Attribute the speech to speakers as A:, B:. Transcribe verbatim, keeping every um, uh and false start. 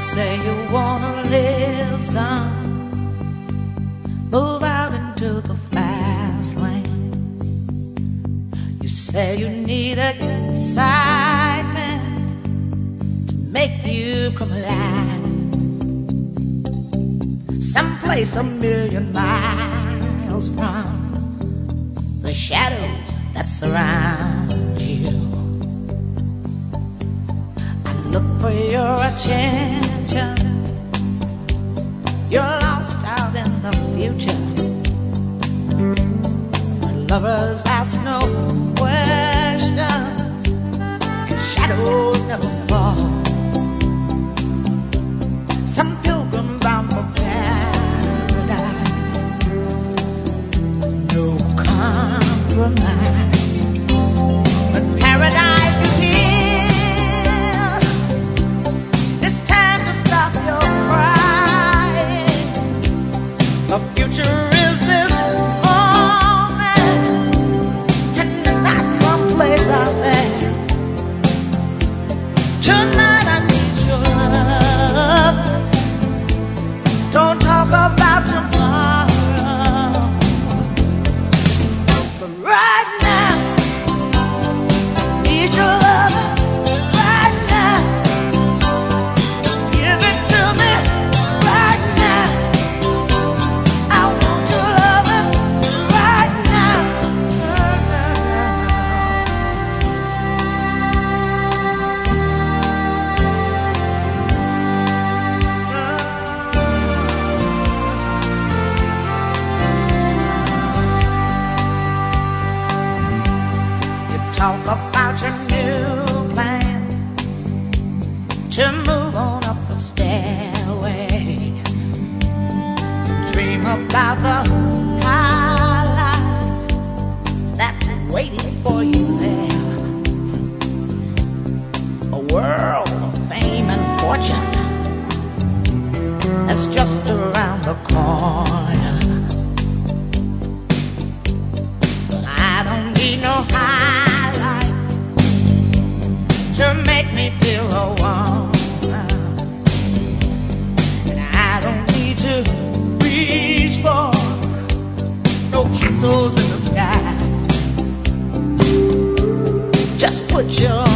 A: say you wanna live some, move out into the fast lane. You say you need excitement to make you come alive, someplace a million miles from the shadows that surround you. I look for your attention, you're lost out in the future, where lovers ask no questions and shadows never fall. Some pilgrim bound for paradise, no compromise, but paradise is here. It's time to stop your crying. The future is this moment, and not someplace out there. Tonight I need your love. Don't talk about tomorrow, but right now I need your love. Right now, give it to me. Right now, I want your love. Right now, you talk about your new plan to move on up the stairway. You dream about the high life that's waiting for you there, a world of fame and fortune that's just around the corner. But I don't need no high life to make me feel a woman, and I don't need to reach for no castles in the sky. Just put your